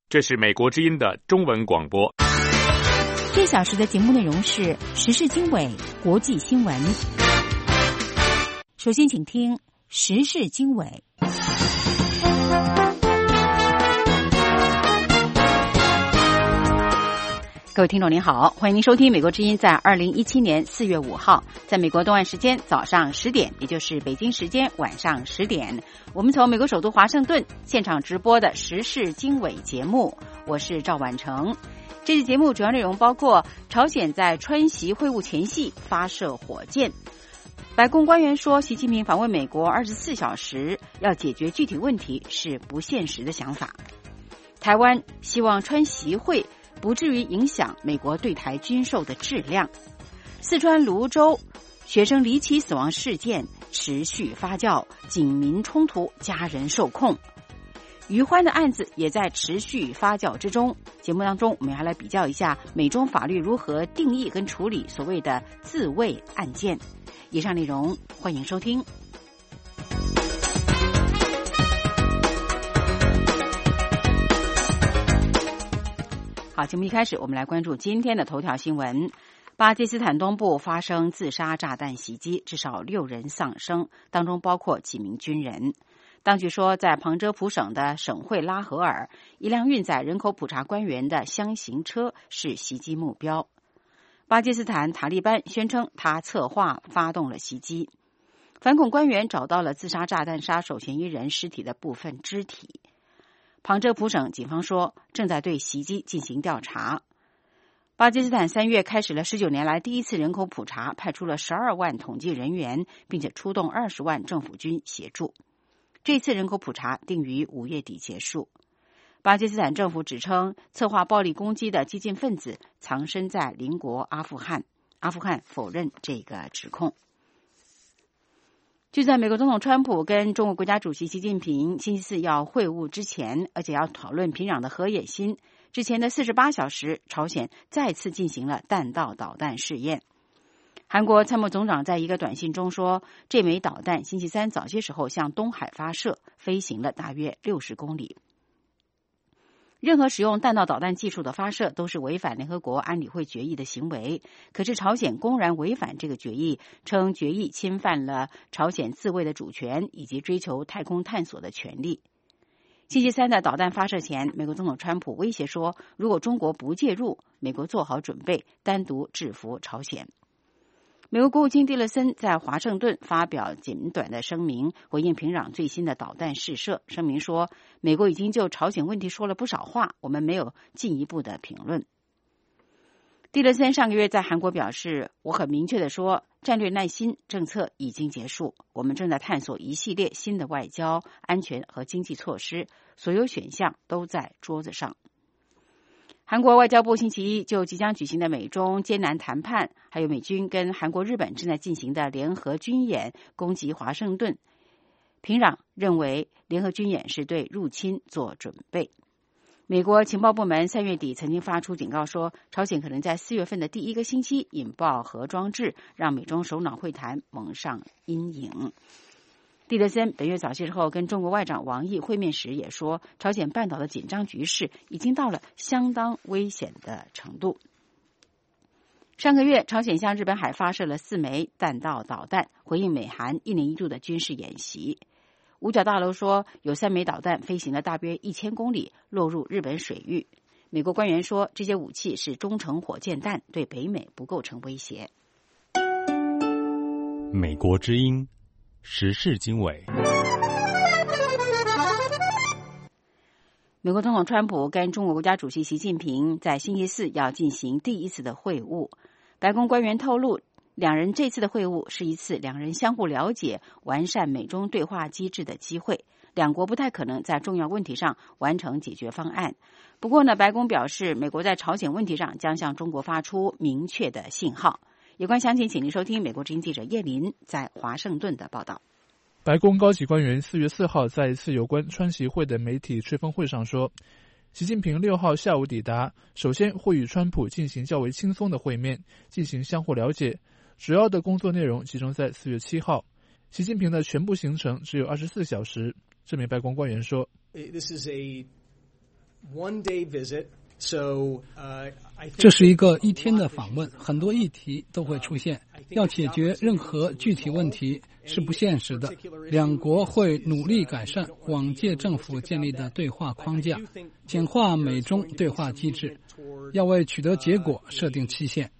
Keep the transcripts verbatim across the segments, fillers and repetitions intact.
这是美国之音的中文广播。 这小时的节目内容是时事经纬、国际新闻。首先请听时事经纬。各位听众您好，欢迎您收听美国之音在二零一七年四月五号在美国东岸时间早上十点，也就是北京时间晚上十点，我们从美国首都华盛顿现场直播的时事经纬节目，我是赵婉成。这期节目主要内容包括朝鲜在川习会晤前夕发射火箭，白宫官员说习近平访问美国二十四小时要解决具体问题是不现实的想法，台湾希望川习会不至于影响美国对台军售的质量。四川泸州学生离奇死亡事件持续发酵，警民冲突，家人受控。于欢的案子也在持续发酵之中。节目当中，我们还来比较一下美中法律如何定义跟处理所谓的自卫案件。以上内容欢迎收听。好，节目一开始，我们来关注今天的头条新闻。巴基斯坦东部发生自杀炸弹袭击，至少六人丧生，当中包括几名军人。当局说，在旁遮普省的省会拉合尔，一辆运载人口普查官员的箱型车是袭击目标。巴基斯坦塔利班宣称，他策划发动了袭击。反恐官员找到了自杀炸弹杀手嫌疑人尸体的部分肢体。旁遮普省警方说，正在对袭击进行调查。巴基斯坦三月开始了十九年来第一次人口普查，派出了十二万统计人员，并且出动二十万政府军协助。这次人口普查定于五月底结束。巴基斯坦政府指称，策划暴力攻击的激进分子藏身在邻国阿富汗。阿富汗否认这个指控。就在美国总统川普跟中国国家主席习近平星期四要会晤之前，而且要讨论平壤的核演习之前的四十八小时，朝鲜再次进行了弹道导弹试验。韩国参谋总长在一个短信中说，这枚导弹星期三早些时候向东海发射，飞行了大约六十公里。任何使用弹道导弹技术的发射都是违反联合国安理会决议的行为，可是朝鲜公然违反这个决议，称决议侵犯了朝鲜自卫的主权以及追求太空探索的权利。星期三的导弹发射前，美国总统川普威胁说，如果中国不介入，美国做好准备单独制服朝鲜。美国国务卿蒂勒森在华盛顿发表简短的声明，回应平壤最新的导弹试射。声明说，美国已经就朝鲜问题说了不少话，我们没有进一步的评论。蒂勒森上个月在韩国表示，我很明确地说，战略耐心政策已经结束，我们正在探索一系列新的外交、安全和经济措施，所有选项都在桌子上。韩国外交部星期一就即将举行的美中艰难谈判，还有美军跟韩国、日本正在进行的联合军演攻击华盛顿。平壤认为联合军演是对入侵做准备。美国情报部门三月底曾经发出警告说，朝鲜可能在四月份的第一个星期引爆核装置，让美中首脑会谈蒙上阴影。蒂勒森本月早些时候跟中国外长王毅会面时也说，朝鲜半岛的紧张局势已经到了相当危险的程度。上个月，朝鲜向日本海发射了四枚弹道导弹，回应美韩一年一度的军事演习。五角大楼说，有三枚导弹飞行了大约一千公里，落入日本水域。美国官员说，这些武器是中程火箭弹，对北美不构成威胁。 美国之音时事经纬。 美国总统川普跟中国国家主席习近平在星期四要进行第一次的会晤。白宫官员透露，两人这次的会晤是一次两人相互了解、完善美中对话机制的机会。两国不太可能在重要问题上完成解决方案。不过呢，白宫表示，美国在朝鲜问题上将向中国发出明确的信号。有关详情，请您收听美国之音记者叶林在华盛顿的报道。 白宫高级官员四月四号在一次有关川习会的媒体吹风会上说，习近平六号下午抵达，首先会与川普进行较为轻松的会面，进行相互了解。主要的工作内容集中在四月七号。习近平的全部行程只有二十四小时。这名白宫官员说， This is a 这是一个一天的访问，很多议题都会出现。要解决任何具体问题是不现实的，两国会努力改善往届政府建立的对话框架，简化美中对话机制，要为取得结果设定期限。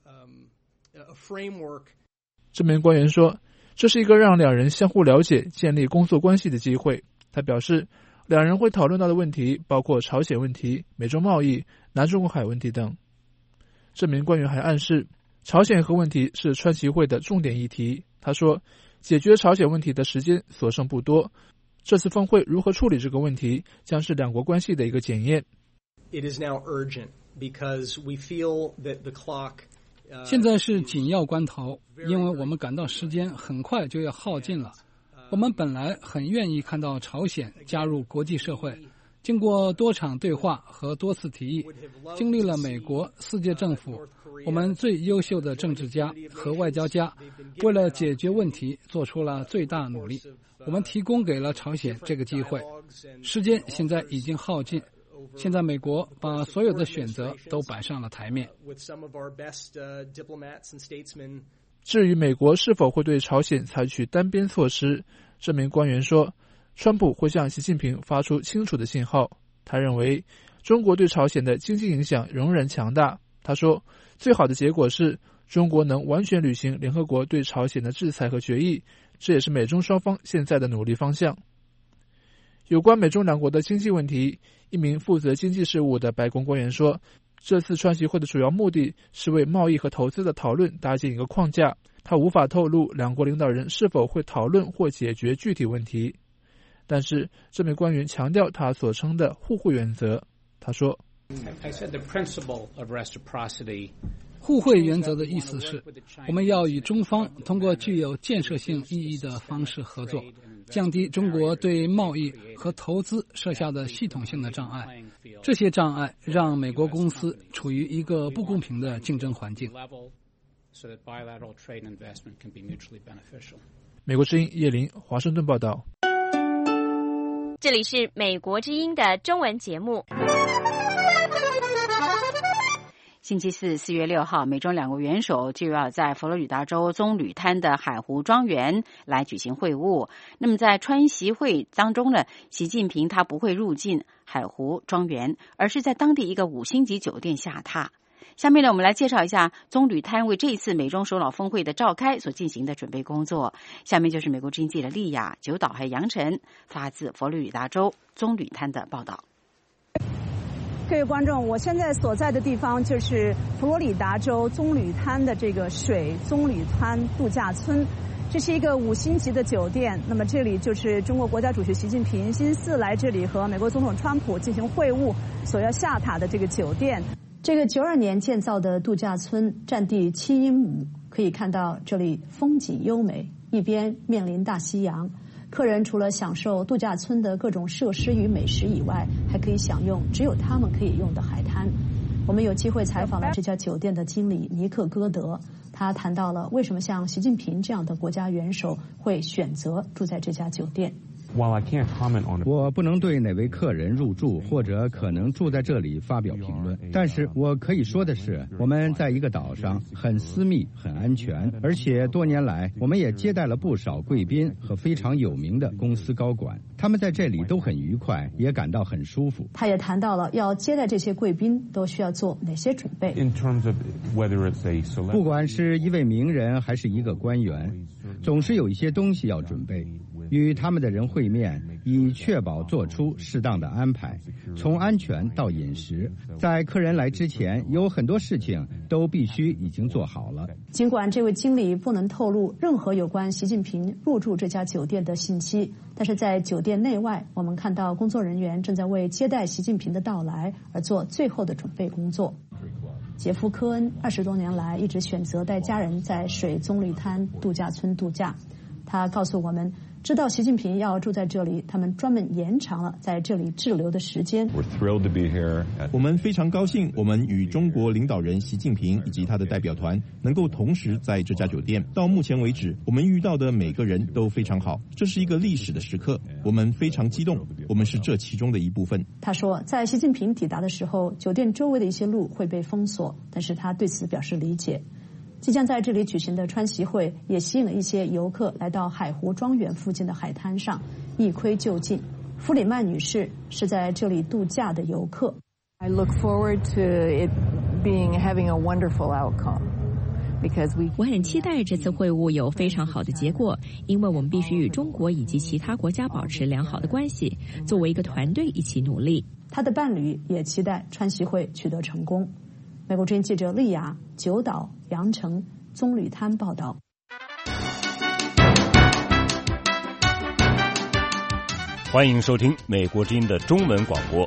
这名官员说，这是一个让两人相互了解、建立工作关系的机会。他表示，两人会讨论到的问题包括朝鲜问题、美中贸易、南中国海问题等。这名官员还暗示，朝鲜核问题是川习会的重点议题。他说，解决朝鲜问题的时间所剩不多，这次峰会如何处理这个问题，将是两国关系的一个检验。 It is now urgent because we feel that the clock 现在是紧要关头，因为我们感到时间很快就要耗尽了。我们本来很愿意看到朝鲜加入国际社会，经过多场对话和多次提议，经历了美国、世界政府、我们最优秀的政治家和外交家，为了解决问题做出了最大努力。我们提供给了朝鲜这个机会，时间现在已经耗尽。现在美国把所有的选择都摆上了台面。 至于美国是否会对朝鲜采取单边措施，这名官员说，川普会向习近平发出清楚的信号。他认为中国对朝鲜的经济影响仍然强大。他说，最好的结果是中国能完全履行联合国对朝鲜的制裁和决议，这也是美中双方现在的努力方向。有关美中两国的经济问题，一名负责经济事务的白宫官员说，这次川习会的主要目的是为贸易和投资的讨论搭建一个框架。他无法透露两国领导人是否会讨论或解决具体问题，但是这名官员强调他所称的互惠原则。他说， 互惠原则的意思是，我们要与中方通过具有建设性意义的方式合作，降低中国对贸易和投资设下的系统性的障碍。这些障碍让美国公司处于一个不公平的竞争环境。 美国之音叶林，华盛顿报道。 这里是美国之音的中文节目。 星期四四月六号，美中两国元首就要在佛罗里达州棕榈滩的海湖庄园来举行会晤。那么在川习会当中呢，习近平他不会入境海湖庄园，而是在当地一个五星级酒店下榻。下面呢，我们来介绍一下棕榈滩为这一次美中首脑峰会的召开所进行的准备工作。下面就是美国之音记者丽雅、九岛还有杨晨发自佛罗里达州棕榈滩的报道。 各位观众，我现在所在的地方就是佛罗里达州棕榈滩的这个水棕榈滩度假村，这是一个五星级的酒店。那么这里就是中国国家主席习近平星期四来这里和美国总统川普进行会晤所要下榻的这个酒店。这个九二年建造的度假村占地七英亩，可以看到这里风景优美，一边面临大西洋。客人除了享受度假村的各种设施与美食以外，还可以享用只有他们可以用的海滩。我们有机会采访了这家酒店的经理尼克·戈德，他谈到了为什么像习近平这样的国家元首会选择住在这家酒店。 我不能对哪位客人入住或者可能住在这里发表评论，但是我可以说的是，我们在一个岛上，很私密、很安全，而且多年来我们也接待了不少贵宾和非常有名的公司高管，他们在这里都很愉快，也感到很舒服。 他也谈到了要接待这些贵宾都需要做哪些准备。 不管是一位名人还是一个官员，总是有一些东西要准备。与他们的人会面，以确保做出适当的安排，从安全到饮食，在客人来之前，有很多事情都必须已经做好了。 尽管这位经理不能透露任何有关习近平入住这家酒店的信息，但是在酒店内外，我们看到工作人员正在为接待习近平的到来而做最后的准备工作。杰夫·科恩二十多年来一直选择带家人在水棕榈滩度假村度假。 他告诉我们，知道习近平要住在这里，他们专门延长了在这里滞留的时间。 我们非常高兴，我们与中国领导人习近平以及他的代表团能够同时在这家酒店。到目前为止，我们遇到的每个人都非常好，这是一个历史的时刻，我们非常激动，我们是这其中的一部分。 他说，在习近平抵达的时候，酒店周围的一些路会被封锁，但是他对此表示理解。即将在这里举行的川习会也吸引了一些游客来到海湖庄园附近的海滩上一窥究竟。弗里曼女士是在这里度假的游客。 I look forward to it being having a wonderful outcome. 我很期待这次会晤有非常好的结果，因为我们必须与中国以及其他国家保持良好的关系，作为一个团队一起努力。 他的伴侣也期待川习会取得成功。美国之音记者丽雅、九岛、杨成、棕榈滩报道。 欢迎收听美国之音的中文广播。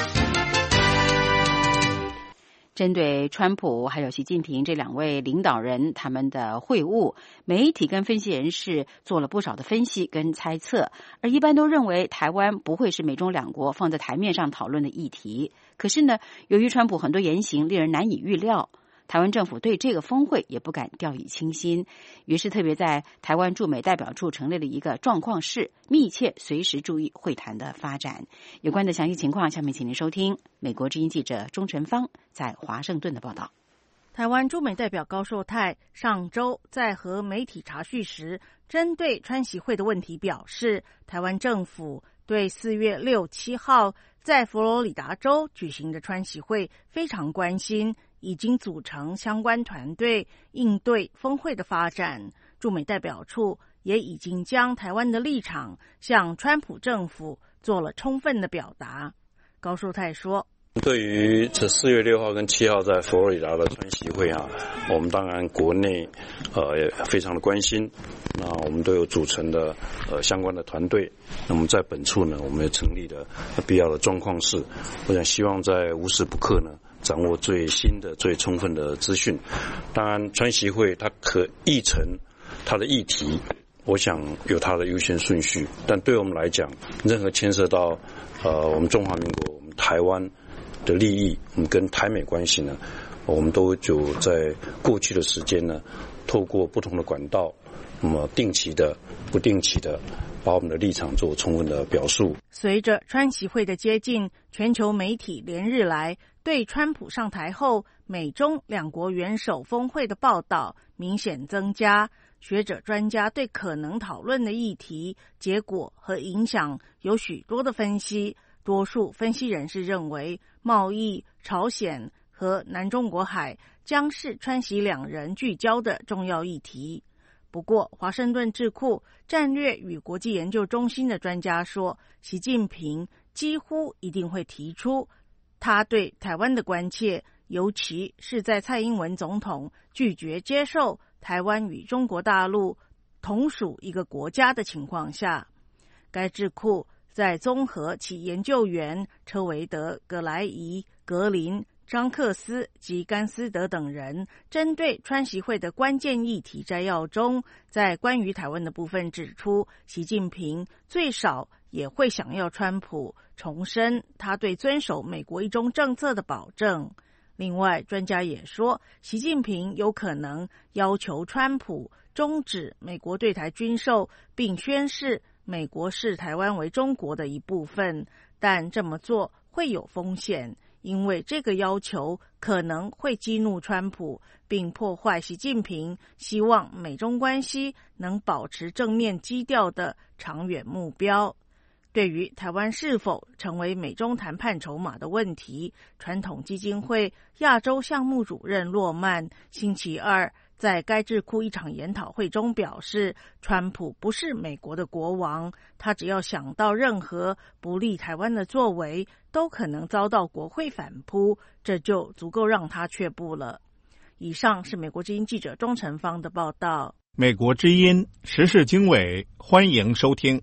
针对川普还有习近平这两位领导人他们的会晤，媒体跟分析人士做了不少的分析跟猜测，而一般都认为台湾不会是美中两国放在台面上讨论的议题。可是呢，由于川普很多言行令人难以预料，台湾政府对这个峰会也不敢掉以轻心，于是特别在台湾驻美代表处成立了一个状况室，密切随时注意会谈的发展。有关的详细情况，下面请您收听美国之音记者钟晨芳在华盛顿的报道。 台湾驻美代表高寿泰上周在和媒体查叙时，针对川习会的问题表示，台湾政府对四月六、七号在佛罗里达州举行的川习会非常关心，已经组成相关团队应对峰会的发展。驻美代表处也已经将台湾的立场向川普政府做了充分的表达。高寿泰说， 对于这四月六号跟七号在佛罗里达的川习会啊，我们当然国内呃也非常的关心。那我们都有组成的呃相关的团队。那么在本处呢，我们也成立了必要的状况室。我想希望在无时不刻呢，掌握最新的、最充分的资讯。当然，川习会它可议程它的议题，我想有它的优先顺序。但对我们来讲，任何牵涉到呃我们中华民国、我们台湾的利益，我们跟台美关系呢，我们都就在过去的时间呢，透过不同的管道，那么定期的、不定期的，把我们的立场做充分的表述。 随着川习会的接近，全球媒体连日来对川普上台后美中两国元首峰会的报道明显增加。学者专家对可能讨论的议题、结果和影响有许多的分析。多数分析人士认为，贸易、朝鲜和南中国海将是川习两人聚焦的重要议题。不过，华盛顿智库战略与国际研究中心的专家说，习近平几乎一定会提出他对台湾的关切，尤其是在蔡英文总统拒绝接受台湾与中国大陆同属一个国家的情况下。该智库在综合其研究员车维德、葛莱仪、格林、张克斯及甘斯德等人针对川习会的关键议题摘要中，在关于台湾的部分指出，习近平最少也会想要川普重申他对遵守美国一中政策的保证。另外，专家也说，习近平有可能要求川普终止美国对台军售，并宣示美国视台湾为中国的一部分，但这么做会有风险，因为这个要求可能会激怒川普，并破坏习近平希望美中关系能保持正面基调的长远目标。对于台湾是否成为美中谈判筹码的问题，传统基金会亚洲项目主任洛曼星期二在该智库一场研讨会中表示，川普不是美国的国王，他只要想到任何不利台湾的作为，都可能遭到国会反扑，这就足够让他却步了。以上是美国之音记者钟晨芳的报道。 美国之音时事经纬，欢迎收听。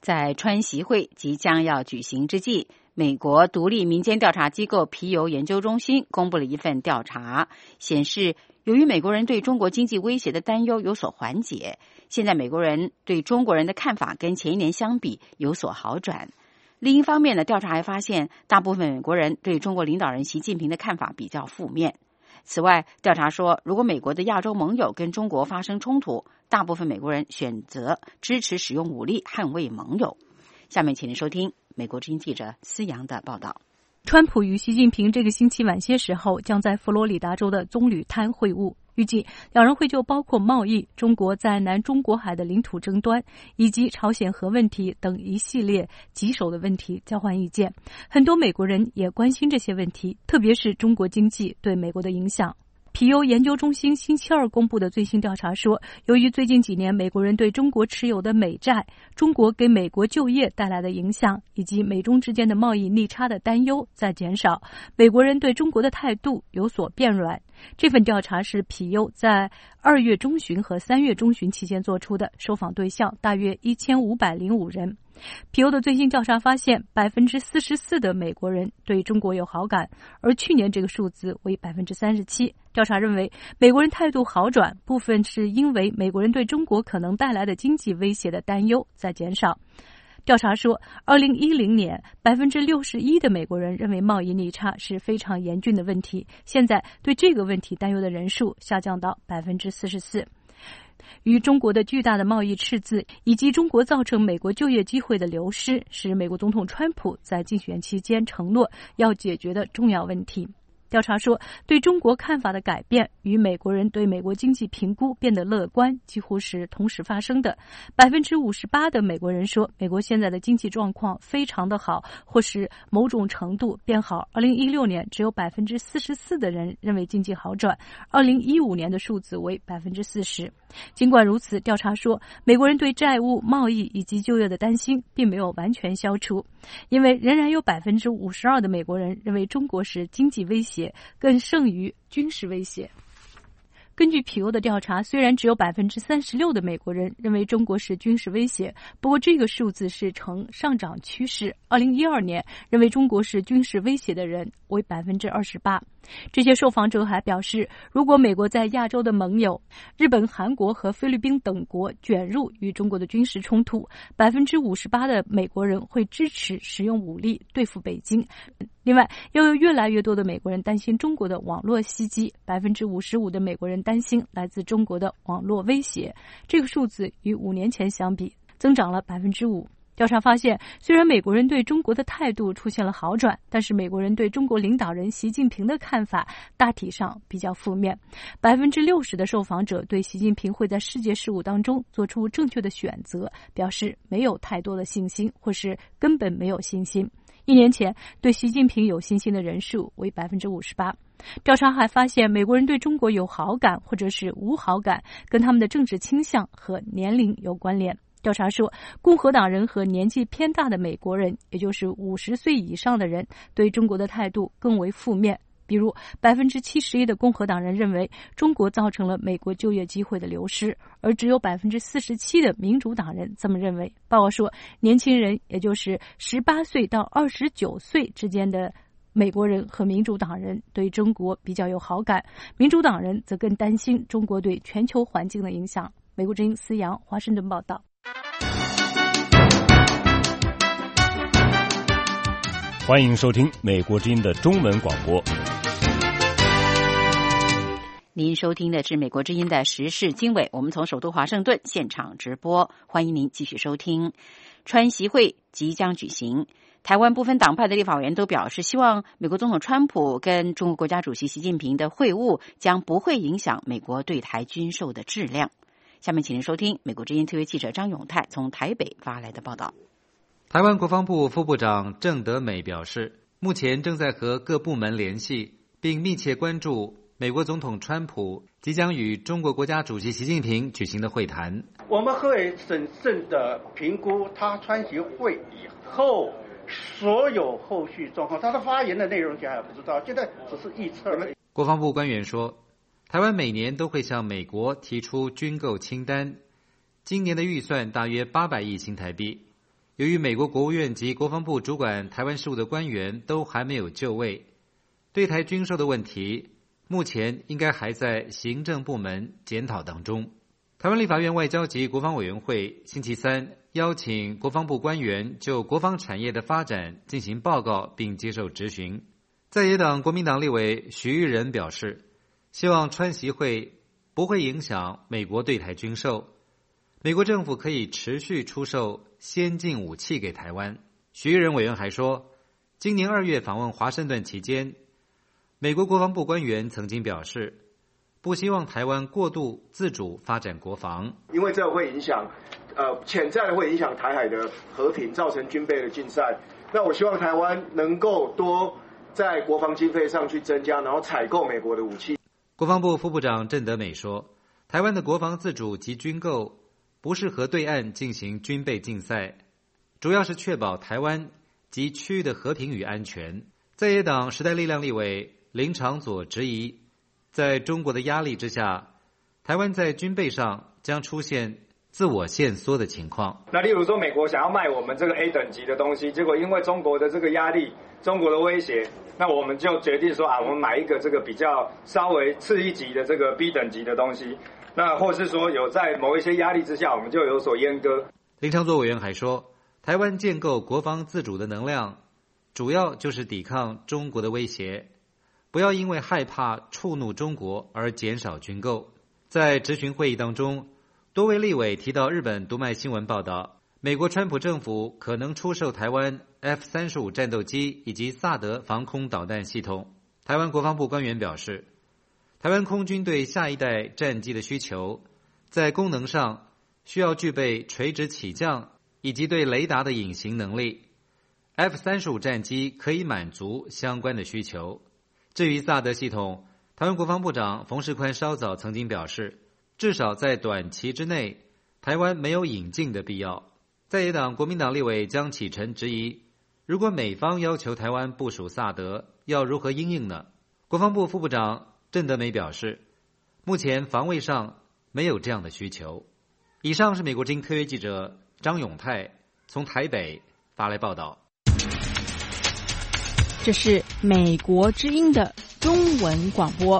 在川习会即将要举行之际，美国独立民间调查机构皮尤研究中心公布了一份调查，显示由于美国人对中国经济威胁的担忧有所缓解，现在美国人对中国人的看法跟前一年相比有所好转。另一方面呢，调查还发现大部分美国人对中国领导人习近平的看法比较负面。此外，调查说，如果美国的亚洲盟友跟中国发生冲突，大部分美国人选择支持使用武力捍卫盟友。下面请您收听美国之音记者思阳的报道。 川普与习近平这个星期晚些时候将在佛罗里达州的棕榈滩会晤，预计两人会就包括贸易、中国在南中国海的领土争端以及朝鲜核问题等一系列棘手的问题交换意见。很多美国人也关心这些问题，特别是中国经济对美国的影响。皮尤研究中心星期二公布的最新调查说，由于最近几年美国人对中国持有的美债、中国给美国就业带来的影响，以及美中之间的贸易逆差的担忧在减少，美国人对中国的态度有所变软。这份调查是皮尤在二月中旬和三月中旬期间做出的，受访对象大约一千五百零五人。皮尤的最新调查发现，百分之四十四的美国人对中国有好感，而去年这个数字为百分之三十七。调查认为，美国人态度好转，部分是因为美国人对中国可能带来的经济威胁的担忧在减少。调查说，二零一零年百分之六十一的美国人认为贸易逆差是非常严峻的问题，现在对这个问题担忧的人数下降到百分之四十四。与中国的巨大的贸易赤字以及中国造成美国就业机会的流失，是美国总统川普在竞选期间承诺要解决的重要问题。调查说，对中国看法的改变与美国人对美国经济评估变得乐观几乎是同时发生的。百分之五十八的美国人说，美国现在的经济状况非常的好，或是某种程度变好。二零一六年只有百分之四十四的人认为经济好转，二零一五年的数字为百分之四十。尽管如此，调查说，美国人对债务、贸易以及就业的担心并没有完全消除，因为仍然有百分之五十二的美国人认为中国是经济威胁更胜于军事威胁。根据皮尤的调查，虽然只有百分之三十六的美国人认为中国是军事威胁，不过这个数字是呈上涨趋势。二零一二年，认为中国是军事威胁的人为百分之二十八。这些受访者还表示，如果美国在亚洲的盟友日本、韩国和菲律宾等国卷入与中国的军事冲突，百分之五十八的美国人会支持使用武力对付北京。另外，又有越来越多的美国人担心中国的网络袭击，百分之五十五的美国人担心来自中国的网络威胁。这个数字与五年前相比增长了百分之五。调查发现，虽然美国人对中国的态度出现了好转，但是美国人对中国领导人习近平的看法大体上比较负面。百分之六十的受访者对习近平会在世界事务当中做出正确的选择表示没有太多的信心，或是根本没有信心。一年前，对习近平有信心的人数为百分之五十八。调查还发现，美国人对中国有好感或者是无好感，跟他们的政治倾向和年龄有关联。调查说，共和党人和年纪偏大的美国人，也就是五十岁以上的人，对中国的态度更为负面。比如，百分之七十一的共和党人认为中国造成了美国就业机会的流失，而只有百分之四十七的民主党人这么认为。报告说，年轻人，也就是十八岁到二十九岁之间的美国人和民主党人对中国比较有好感，民主党人则更担心中国对全球环境的影响。美国之音思阳，华盛顿报道。 欢迎收听美国之音的中文广播。 您收听的是美国之音的时事经纬，我们从首都华盛顿现场直播，欢迎您继续收听。川习会即将举行，台湾部分党派的立法委员都表示，希望美国总统川普跟中国国家主席习近平的会晤将不会影响美国对台军售的质量。下面请您收听美国之音特约记者张永泰从台北发来的报道。 台湾国防部副部长郑德美表示，目前正在和各部门联系，并密切关注美国总统川普即将与中国国家主席习近平举行的会谈。 我们会审慎地评估他川习会以后所有后续状况，他的发言的内容现在还不知道，现在只是预测而已。 国防部官员说，台湾每年都会向美国提出军购清单，今年的预算大约八百亿新台币。 由于美国国务院及国防部主管台湾事务的官员都还没有就位，对台军售的问题目前应该还在行政部门检讨当中。台湾立法院外交及国防委员会星期三邀请国防部官员就国防产业的发展进行报告并接受质询。在野党国民党立委徐玉仁表示，希望川习会不会影响美国对台军售，美国政府可以持续出售先进武器给台湾。徐玉仁委员还说，今年二月访问华盛顿期间，美国国防部官员曾经表示，不希望台湾过度自主发展国防， 因为这会影响呃，潜在的会影响台海的和平，造成军备的竞赛。那我希望台湾能够多在国防经费上去增加，然后采购美国的武器。 国防部副部长郑德美说，台湾的国防自主及军购不是和对岸进行军备竞赛，主要是确保台湾及区域的和平与安全。在野党时代力量立委林长佐质疑，在中国的压力之下，台湾在军备上将出现自我限缩的情况。 那例如说，美国想要卖我们这个 A 等级的东西，结果因为中国的这个压力、中国的威胁，那我们就决定说啊，我们买一个这个比较稍微次一级的这个 B 等级的东西。那或是说有在某一些压力之下，我们就有所阉割。 林长佐委员还说，台湾建构国防自主的能量，主要就是抵抗中国的威胁，不要因为害怕触怒中国而减少军购。在质询会议当中，多位立委提到日本读卖新闻报道，美国川普政府可能出售台湾 F 三十五 战斗机以及萨德防空导弹系统。台湾国防部官员表示，台湾空军对下一代战机的需求，在功能上需要具备垂直起降以及对雷达的隐形能力。F 三十五 战机可以满足相关的需求。至于萨德系统，台湾国防部长冯世宽稍早曾经表示，至少在短期之内，台湾没有引进的必要。在野党国民党立委江启臣质疑，如果美方要求台湾部署萨德，要如何因应呢？国防部副部长郑德美表示，目前防卫上没有这样的需求。以上是美国之音特约记者张永泰从台北发来报道。 这是美国之音的中文广播。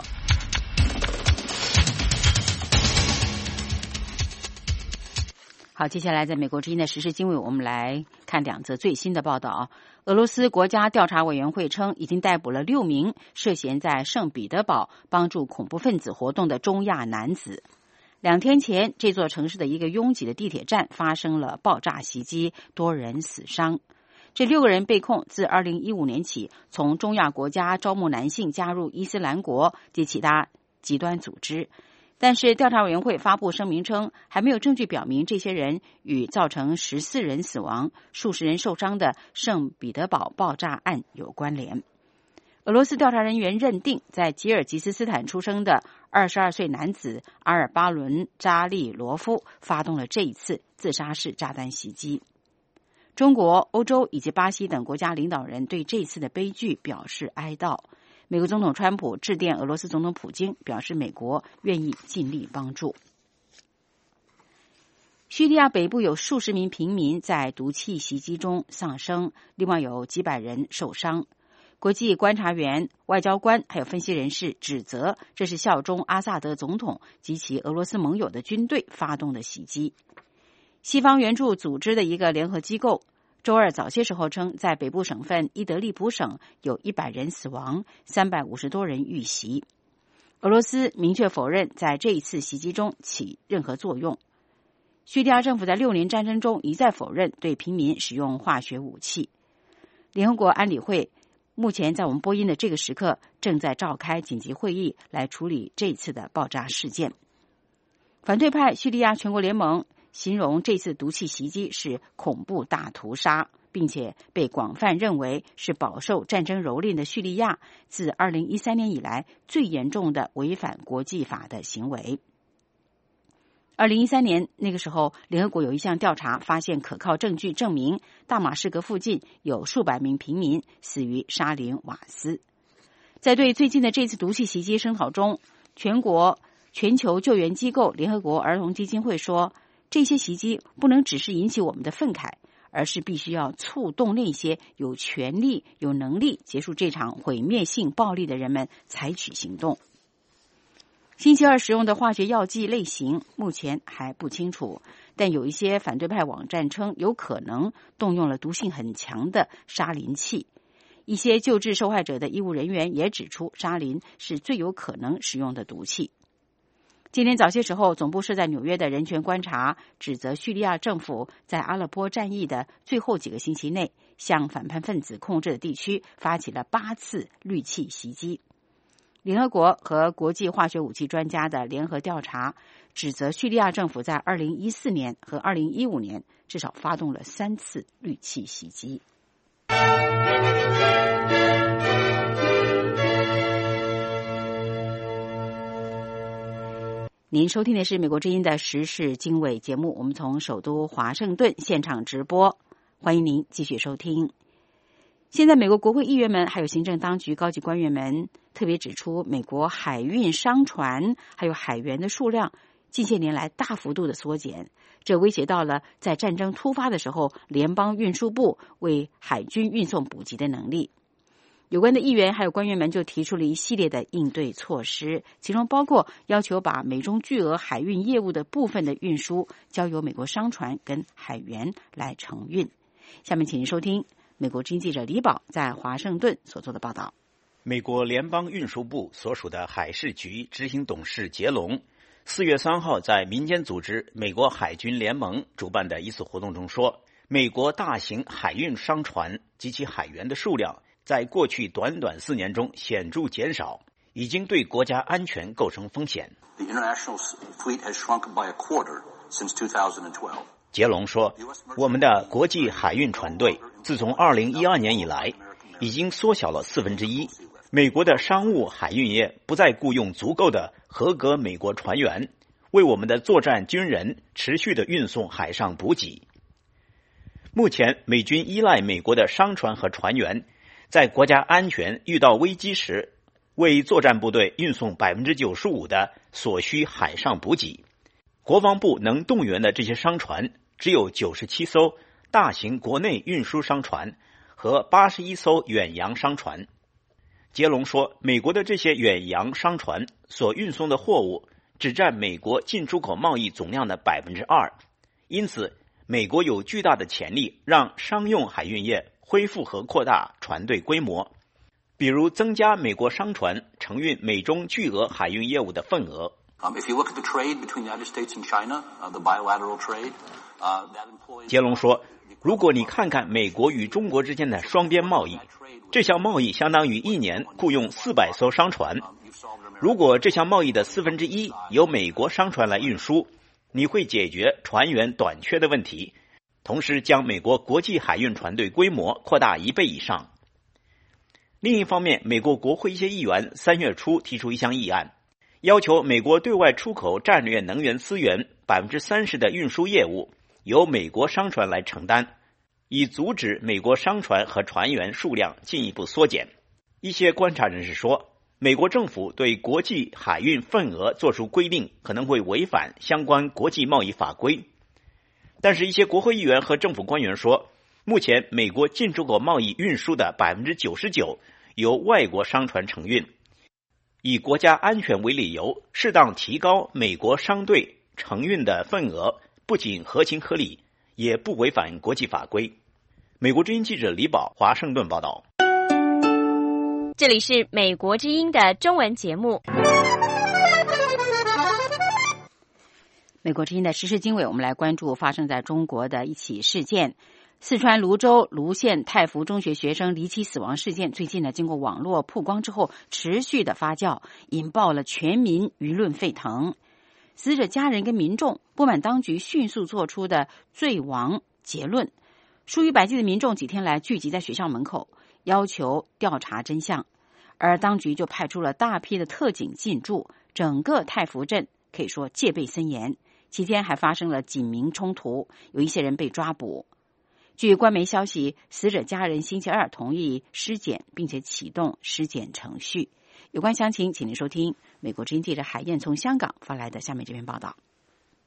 好，接下来在美国之音的时事经纬，我们来看两则最新的报道。俄罗斯国家调查委员会称，已经逮捕了六名涉嫌在圣彼得堡帮助恐怖分子活动的中亚男子。两天前，这座城市的一个拥挤的地铁站发生了爆炸袭击，多人死伤。这六个人被控自二零一五年起从中亚国家招募男性加入伊斯兰国及其他极端组织。但是调查委员会发布声明称，还没有证据表明这些人与造成十四人死亡、数十人受伤的圣彼得堡爆炸案有关联。俄罗斯调查人员认定，在吉尔吉斯斯坦出生的二十二岁男子阿尔巴伦扎利罗夫发动了这一次自杀式炸弹袭击。中国、欧洲以及巴西等国家领导人对这次的悲剧表示哀悼。美国总统川普致电俄罗斯总统普京，表示美国愿意尽力帮助。叙利亚北部有数十名平民在毒气袭击中丧生，另外有几百人受伤。国际观察员、外交官还有分析人士指责，这是效忠阿萨德总统及其俄罗斯盟友的军队发动的袭击。西方援助组织的一个联合机构周二早些时候称，在北部省份伊德利卜省有一百人死亡，三百五十多人遇袭。俄罗斯明确否认在这一次袭击中起任何作用。叙利亚政府在六年战争中一再否认对平民使用化学武器。联合国安理会目前在我们播音的这个时刻正在召开紧急会议来处理这次的爆炸事件。反对派叙利亚全国联盟形容这次毒气袭击是恐怖大屠杀，并且被广泛认为是饱受战争蹂躏的叙利亚自二零一三年以来最严重的违反国际法的行为。二零一三年那个时候，联合国有一项调查发现可靠证据证明大马士革附近有数百名平民死于沙林瓦斯。在对最近的这次毒气袭击声讨中，全国全球救援机构联合国儿童基金会说，这些袭击不能只是引起我们的愤慨， 而是必须要触动那些有权利、有能力结束这场毁灭性暴力的人们采取行动。星期二使用的化学药剂类型目前还不清楚，但有一些反对派网站称有可能动用了毒性很强的沙林气。一些救治受害者的医务人员也指出，沙林是最有可能使用的毒气。今天早些时候，总部设在纽约的人权观察指责叙利亚政府在阿勒颇战役的最后几个星期内，向反叛分子控制的地区发起了八次氯气袭击。联合国和国际化学武器专家的联合调查指责叙利亚政府在二零一四年和二零一五年至少发动了三次氯气袭击。您收听的是美国之音的时事经纬节目，我们从首都华盛顿现场直播，欢迎您继续收听。现在美国国会议员们还有行政当局高级官员们特别指出，美国海运商船还有海员的数量近些年来大幅度的缩减，这威胁到了在战争突发的时候联邦运输部为海军运送补给的能力。有关的议员还有官员们就提出了一系列的应对措施，其中包括要求把美中巨额海运业务的部分的运输交由美国商船跟海员来承运。下面请您收听美国之音记者李宝在华盛顿所做的报道。 美国联邦运输部所属的海事局执行董事杰龙四月三号在民间组织美国海军联盟主办的一次活动中说，美国大型海运商船及其海员的数量在过去短短四年中显著减少，已经对国家安全构成风险。 The international fleet has shrunk by a quarter since two thousand twelve. 杰龙说，我们的国际海运船队自从二零一二年以来已经缩小了四分之一。美国的商务海运业不再雇佣足够的合格美国船员，为我们的作战军人持续的运送海上补给。目前美军依赖美国的商船和船员，在国家安全遇到危机时，为作战部队运送 百分之九十五 的所需海上补给。国防部能动员的这些商船只有九十七艘大型国内运输商船和八十一艘远洋商船。杰龙说，美国的这些远洋商船所运送的货物只占美国进出口贸易总量的 百分之二， 因此美国有巨大的潜力让商用海运业恢复和扩大船队规模，比如增加美国商船承运美中巨额海运业务的份额。 Um, if you look at the trade between the United States and China, uh, the bilateral trade, uh, that employs... 杰龙说，如果你看看美国与中国之间的双边贸易，这项贸易相当于一年雇用四百艘商船。如果这项贸易的四分之一由美国商船来运输，你会解决船员短缺的问题，同时将美国国际海运船队规模扩大一倍以上。另一方面，美国国会一些议员三月初提出一项议案，要求美国对外出口战略能源资源 百分之三十 的运输业务由美国商船来承担，以阻止美国商船和船员数量进一步缩减。一些观察人士说，美国政府对国际海运份额作出规定可能会违反相关国际贸易法规。但是一些国会议员和政府官员说，目前美国进出口贸易运输的 百分之九十九 由外国商船承运，以国家安全为理由适当提高美国商队承运的份额，不仅合情合理，也不违反国际法规。美国之音记者李宝华盛顿报道。 这里是美国之音的中文节目。 美国之音的时事经纬，我们来关注发生在中国的一起事件。四川泸州泸县太福中学学生离奇死亡事件，最近呢，经过网络曝光之后，持续的发酵，引爆了全民舆论沸腾。死者家人跟民众不满当局迅速做出的罪亡结论，数以百计的民众几天来聚集在学校门口，要求调查真相，而当局就派出了大批的特警进驻，整个太福镇可以说戒备森严。期间还发生了警民冲突，有一些人被抓捕。据官媒消息，死者家人星期二同意尸检，并且启动尸检程序。有关详情，请您收听美国之音记者海燕从香港发来的下面这篇报道。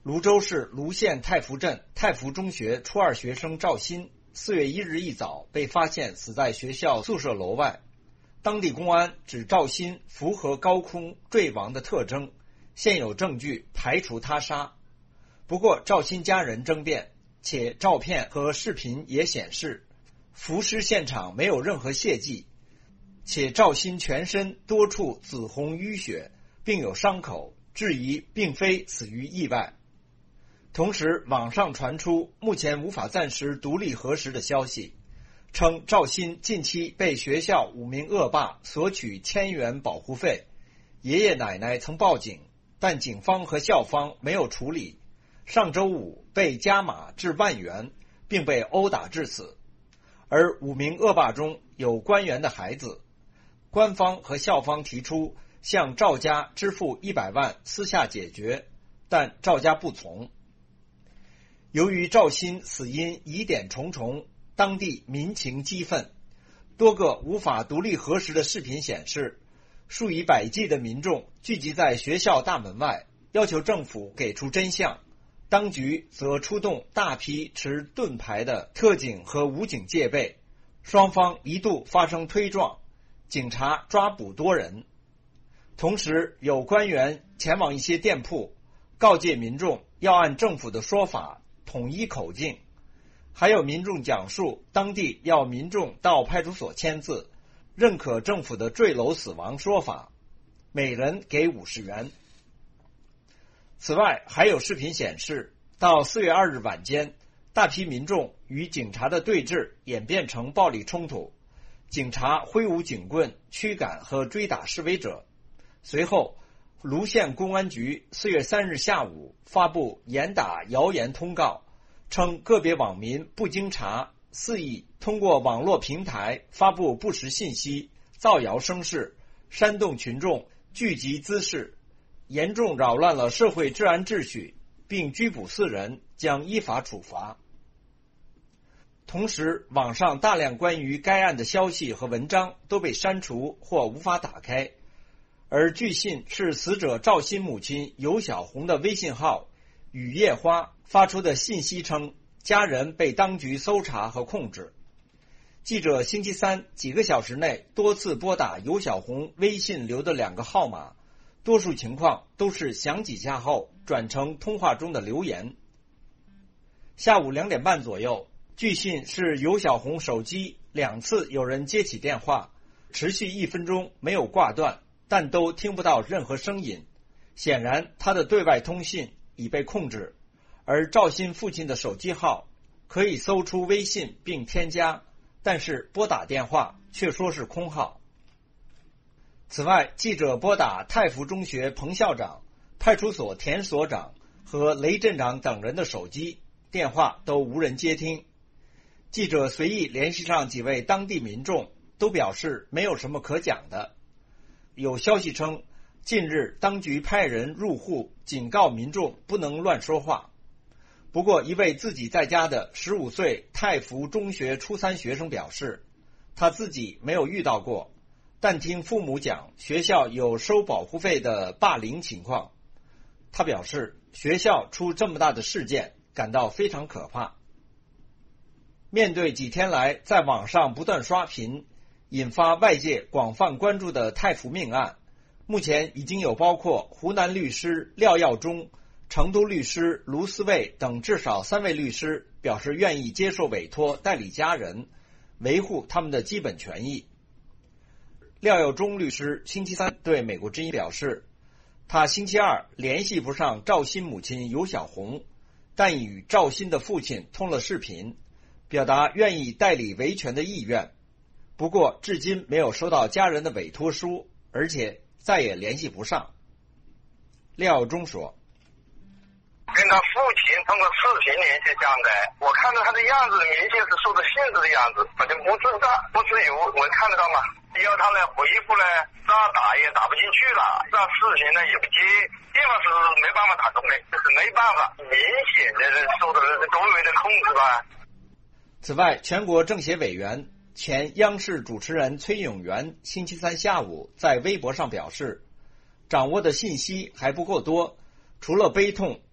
泸州市泸县太福镇太福中学初二学生赵鑫四月一日一早被发现死在学校宿舍楼外，当地公安指赵鑫符合高空坠亡的特征，现有证据排除他杀。不过赵鑫家人争辩，且照片和视频也显示浮尸现场没有任何血迹，且赵鑫全身多处紫红淤血，并有伤口，质疑并非死于意外。同时网上传出目前无法暂时独立核实的消息，称赵鑫近期被学校五名恶霸索取千元保护费，爷爷奶奶曾报警，但警方和校方没有处理，上周五被加码至万元，并被殴打致死。而五名恶霸中有官员的孩子，官方和校方提出向赵家支付一百万私下解决，但赵家不从。由于赵鑫死因疑点重重，当地民情激愤，多个无法独立核实的视频显示，数以百计的民众聚集在学校大门外，要求政府给出真相。当局则出动大批持盾牌的特警和武警戒备，双方一度发生推撞，警察抓捕多人。同时有官员前往一些店铺，告诫民众要按政府的说法统一口径，还有民众讲述当地要民众到派出所签字，认可政府的坠楼死亡说法，每人给五十元。此外还有视频显示，到四月二日晚间，大批民众与警察的对峙演变成暴力冲突，警察挥舞警棍驱赶和追打示威者。随后泸县公安局四月三日下午发布严打谣言通告，称个别网民不经查，肆意通过网络平台发布不实信息，造谣生事，煽动群众聚集滋事，严重扰乱了社会治安秩序，并拘捕四人，将依法处罚。同时网上大量关于该案的消息和文章都被删除或无法打开，而据信是死者赵鑫母亲尤小红的微信号雨夜花发出的信息称，家人被当局搜查和控制。记者星期三几个小时内多次拨打尤小红微信留的两个号码，多数情况都是响几下后转成通话中的留言。下午两点半左右，据信是尤小红手机两次有人接起电话，持续一分钟没有挂断，但都听不到任何声音，显然他的对外通信已被控制。而赵鑫父亲的手机号可以搜出微信并添加，但是拨打电话却说是空号。此外，记者拨打太福中学彭校长、派出所田所长和雷镇长等人的手机，电话都无人接听。记者随意联系上几位当地民众，都表示没有什么可讲的。有消息称，近日当局派人入户警告民众不能乱说话。不过一位自己在家的十五岁太福中学初三学生表示，他自己没有遇到过，但听父母讲学校有收保护费的霸凌情况。他表示学校出这么大的事件感到非常可怕。面对几天来在网上不断刷屏，引发外界广泛关注的太福命案，目前已经有包括湖南律师廖耀中、成都律师卢思卫等至少三位律师表示愿意接受委托代理家人，维护他们的基本权益。廖耀中律师星期三对美国之音表示，他星期二联系不上赵鑫母亲尤小红，但与赵鑫的父亲通了视频，表达愿意代理维权的意愿。不过至今没有收到家人的委托书，而且再也联系不上。廖耀中说， 跟他父亲通过视频联系上的，我看到他的样子明显是受到限制的样子，反正不自大不自由，我看得到吗？要他呢回复呢，那打也打不进去了，那视频呢也不接，电话是没办法打通的，这是没办法，明显的受到了周围的控制吧。 此外，全国政协委员、前央视主持人崔永元星期三下午在微博上表示，掌握的信息还不够多，除了悲痛，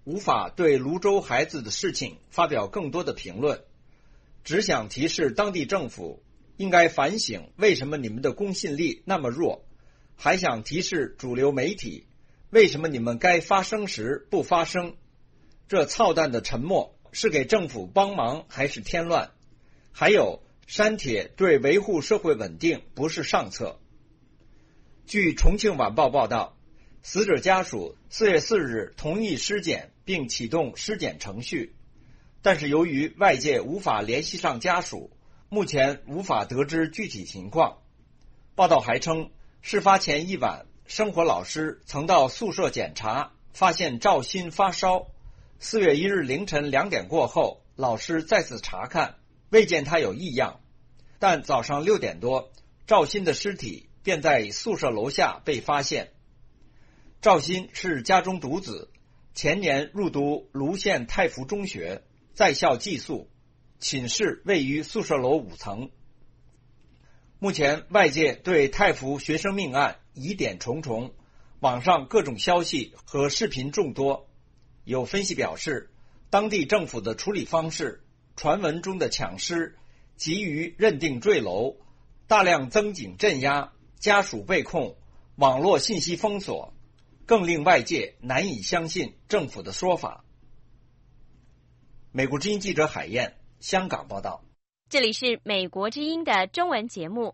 无法对泸州孩子的事情发表更多的评论，只想提示当地政府应该反省为什么你们的公信力那么弱，还想提示主流媒体为什么你们该发声时不发声。这操蛋的沉默是给政府帮忙还是添乱？还有，删帖对维护社会稳定不是上策。据重庆晚报报道，死者家属四月四日同意尸检并启动尸检程序，但是由于外界无法联系上家属，目前无法得知具体情况。报道还称，事发前一晚，生活老师曾到宿舍检查，发现赵鑫发烧。四月一日凌晨两点过后，老师再次查看，未见他有异样。但早上六点多，赵鑫的尸体便在宿舍楼下被发现。赵鑫是家中独子，前年入读泸县太福中学，在校寄宿，寝室位于宿舍楼五层。目前外界对太福学生命案疑点重重，网上各种消息和视频众多。有分析表示，当地政府的处理方式，传闻中的抢尸、急于认定坠楼、大量增警镇压、家属被控、网络信息封锁，更令外界难以相信政府的说法。美国之音记者海燕，香港报道。 这里是美国之音的中文节目。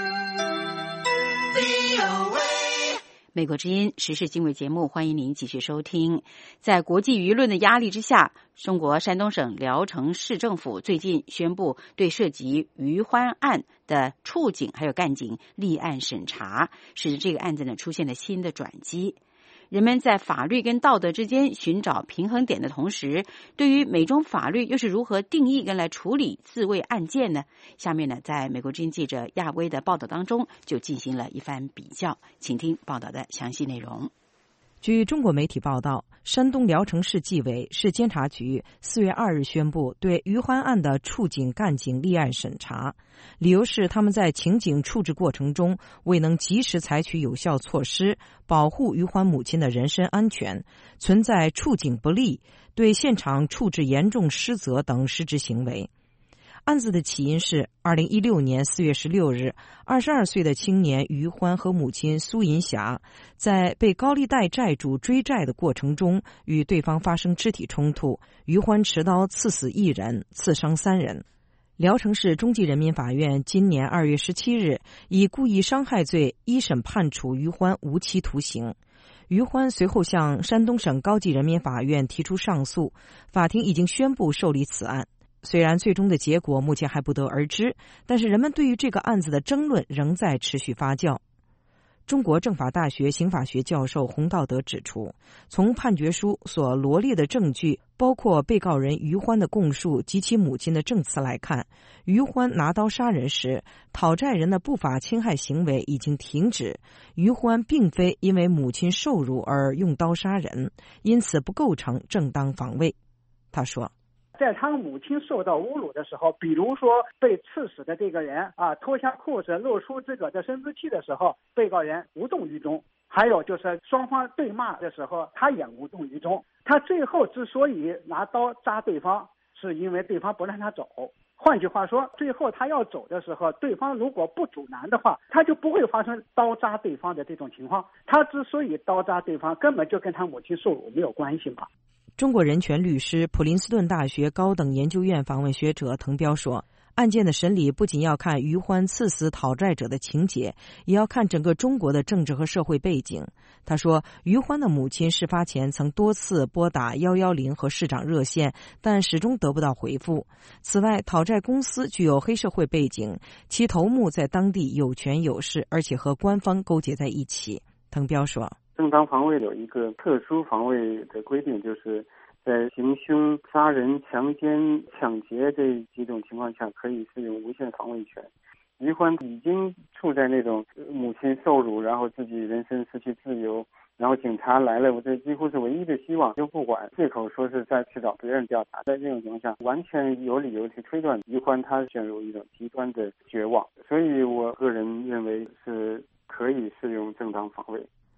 美国之音时事经纬节目，欢迎您继续收听。在国际舆论的压力之下，中国山东省聊城市政府最近宣布对涉及余欢案的处警还有干警立案审查，使得这个案子呢出现了新的转机。人们在法律跟道德之间寻找平衡点的同时，对于美中法律又是如何定义跟来处理自卫案件呢？下面呢，在美国之音记者亚威的报道当中就进行了一番比较，请听报道的详细内容。 据中国媒体报道，山东聊城市纪委市监察局四月二日宣布对余欢案的处警干警立案审查，理由是他们在情景处置过程中未能及时采取有效措施保护余欢母亲的人身安全，存在处警不力、对现场处置严重失责等失职行为。案子的起因是二零一六年四月十六日，二十二岁的青年余欢和母亲苏银霞在被高利贷债主追债的过程中与对方发生肢体冲突，余欢持刀刺死一人，刺伤三人。聊城市中级人民法院今年二月十七日以故意伤害罪一审判处余欢无期徒刑。余欢随后向山东省高级人民法院提出上诉，法庭已经宣布受理此案。虽然最终的结果目前还不得而知，但是人们对于这个案子的争论仍在持续发酵。中国政法大学刑法学教授洪道德指出，从判决书所罗列的证据，包括被告人余欢的供述及其母亲的证词来看，余欢拿刀杀人时，讨债人的不法侵害行为已经停止，余欢并非因为母亲受辱而用刀杀人，因此不构成正当防卫。他说， 在他母亲受到侮辱的时候，比如说被刺死的这个人啊，脱下裤子露出自个的生殖器的时候，被告人无动于衷；还有就是双方对骂的时候，他也无动于衷。他最后之所以拿刀扎对方，是因为对方不让他走。换句话说，最后他要走的时候，对方如果不阻拦的话，他就不会发生刀扎对方的这种情况。他之所以刀扎对方，根本就跟他母亲受辱没有关系嘛。 中国人权律师、普林斯顿大学高等研究院访问学者滕彪说，案件的审理不仅要看余欢刺死讨债者的情节，也要看整个中国的政治和社会背景。他说，余欢的母亲事发前曾多次拨打一一零和市长热线，但始终得不到回复。此外，讨债公司具有黑社会背景，其头目在当地有权有势，而且和官方勾结在一起。滕彪说， 正当防卫有一个特殊防卫的规定，就是在行凶、杀人、强奸、抢劫这几种情况下，可以适用无限防卫权。余欢已经处在那种母亲受辱，然后自己人身失去自由，然后警察来了，我这几乎是唯一的希望，就不管，借口说是再去找别人调查。在这种情况下，完全有理由去推断余欢他陷入一种极端的绝望，所以我个人认为是可以适用正当防卫。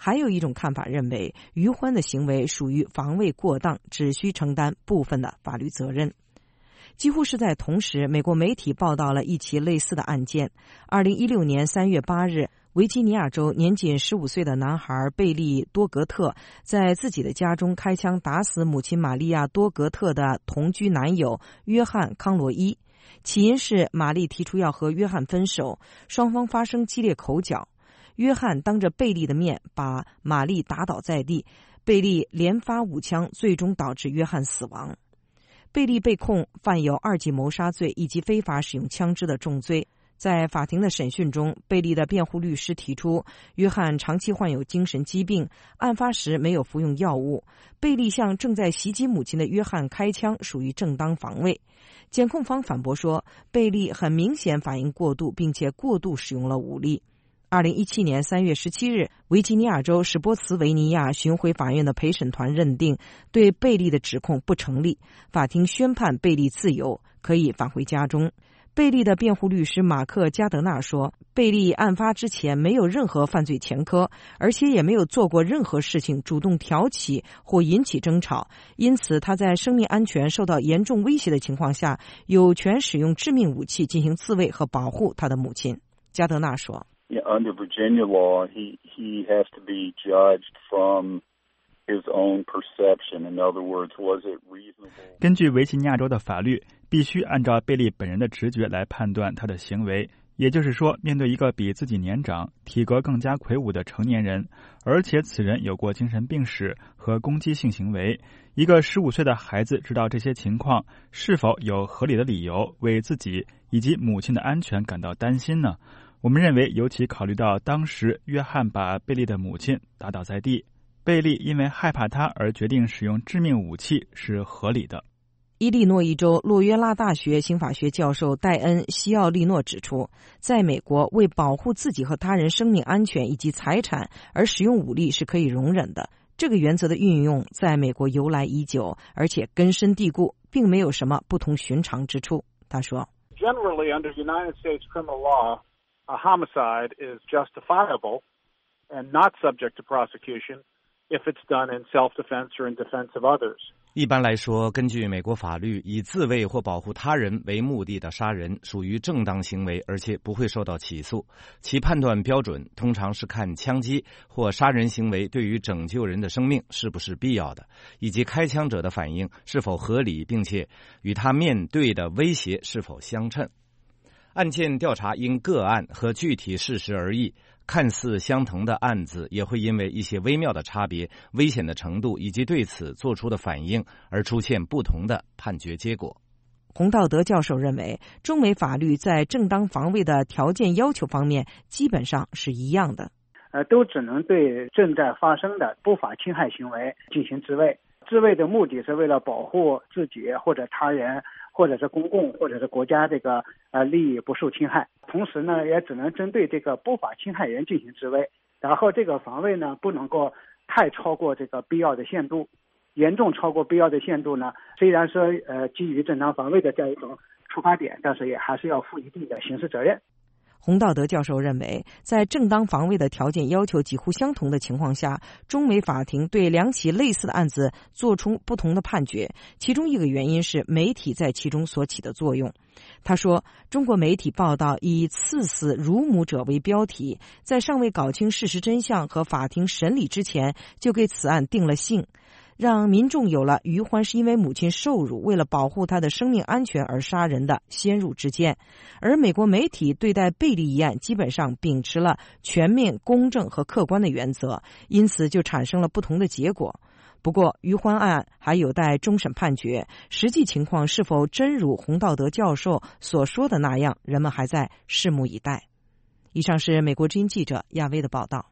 还有一种看法认为，于欢的行为属于防卫过当，只需承担部分的法律责任。几乎是在同时，美国媒体报道了一起类似的案件。二零一六年三月八日，维吉尼亚州年仅十五岁的男孩贝利多格特在自己的家中开枪打死母亲玛利亚多格特的同居男友约翰康罗伊。起因是玛丽提出要和约翰分手，双方发生激烈口角。约翰当着贝利的面把玛丽打倒在地，贝利连发五枪，最终导致约翰死亡。贝利被控犯有二级谋杀罪以及非法使用枪支的重罪。在法庭的审讯中，贝利的辩护律师提出，约翰长期患有精神疾病，案发时没有服用药物。贝利向正在袭击母亲的约翰开枪，属于正当防卫。检控方反驳说，贝利很明显反应过度，并且过度使用了武力。二零一七年三月十七日，维吉尼亚州史波茨维尼亚巡回法院的陪审团认定对贝利的指控不成立，法庭宣判贝利自由，可以返回家中。贝利的辩护律师马克·加德纳说，贝利案发之前没有任何犯罪前科，而且也没有做过任何事情主动挑起或引起争吵，因此他在生命安全受到严重威胁的情况下，有权使用致命武器进行自卫和保护他的母亲。加德纳说， Under Virginia law, he, he has to be judged from his own perception. In other words, was it reasonable? 根据维吉尼亚州的法律，必须按照贝利本人的直觉来判断他的行为。也就是说，面对一个比自己年长、体格更加魁梧的成年人，而且此人有过精神病史和攻击性行为，一个十五岁的孩子知道这些情况，是否有合理的理由为自己以及母亲的安全感到担心呢？我们认为，尤其考虑到当时约翰把贝利的母亲打倒在地，贝利因为害怕他而决定使用致命武器是合理的。 伊利诺伊州洛约拉大学刑法学教授戴恩·西奥利诺指出，在美国，为保护自己和他人生命安全以及财产而使用武力是可以容忍的。这个原则的运用在美国由来已久，而且根深蒂固，并没有什么不同寻常之处。他说 Generally, under United States criminal law, a homicide is justifiable and not subject to prosecution if it's done in self-defense or in defense of others. 一般来说，根据美国法律，以自卫或保护他人为目的的杀人属于正当行为，而且不会受到起诉。其判断标准通常是看枪击或杀人行为对于拯救人的生命是不是必要的，以及开枪者的反应是否合理，并且与他面对的威胁是否相称。案件调查因个案和具体事实而异，看似相同的案子也会因为一些微妙的差别、危险的程度以及对此做出的反应而出现不同的判决结果。 洪道德教授认为，中美法律在正当防卫的条件要求方面基本上是一样的， 呃，都只能对正在发生的不法侵害行为进行自卫。自卫的目的是为了保护自己或者他人，或者是公共或者是国家这个呃利益不受侵害。同时呢，也只能针对这个不法侵害人进行自卫。然后这个防卫呢，不能够太超过这个必要的限度。严重超过必要的限度呢，虽然说呃基于正当防卫的这样一种出发点，但是也还是要负一定的刑事责任。 洪道德教授认为，在正当防卫的条件要求几乎相同的情况下，中美法庭对两起类似的案子做出不同的判决，其中一个原因是媒体在其中所起的作用。他说，中国媒体报道以刺死乳母者为标题，在尚未搞清事实真相和法庭审理之前，就给此案定了性，让民众有了于欢是因为母亲受辱，为了保护她的生命安全而杀人的先入之见。而美国媒体对待贝利一案基本上秉持了全面、公正和客观的原则，因此就产生了不同的结果。不过，于欢案还有待终审判决，实际情况是否真如洪道德教授所说的那样，人们还在拭目以待。以上是美国之音记者亚薇的报道。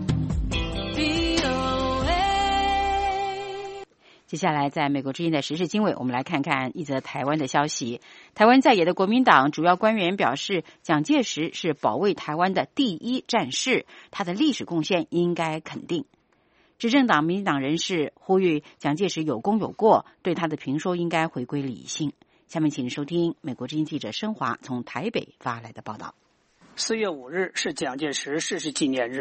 接下来，在美国之音的时事经纬，我们来看看一则台湾的消息。台湾在野的国民党主要官员表示，蒋介石是保卫台湾的第一战士，他的历史贡献应该肯定。执政党民进党人士呼吁蒋介石有功有过，对他的评说应该回归理性。下面请收听美国之音记者申华从台北发来的报道。 四月五日是蒋介石逝世纪念日，